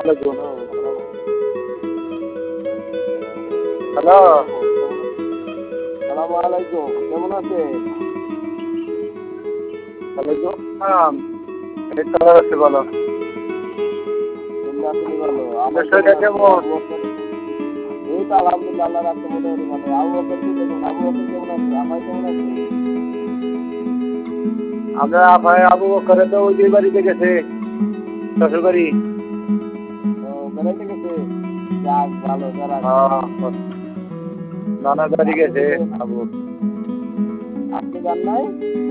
Hello, সালাম আলাইকুম, কেমন আছেন? ওয়ালাইকুম আসসালাম। এই তো আছি ভালো। ভালো। আমার শরীরটা কেমন? এই তো আলহামদুলিল্লাহ, আল্লাহ রাখছে মোটামুটি ভালো। আবু বকরকে দেখুন, আবু বকর কেমন আছে? আপাই কেমন আছে? আমরা আপাই আবু বকরে তো ওই যে বাড়িতে গেছে, শ্বশুর বাড়ি। ও, বেড়াইতে গেছে? যাক ভালো, যারা নানা বাড়ি গেছে আবু। আপনি যান নাই?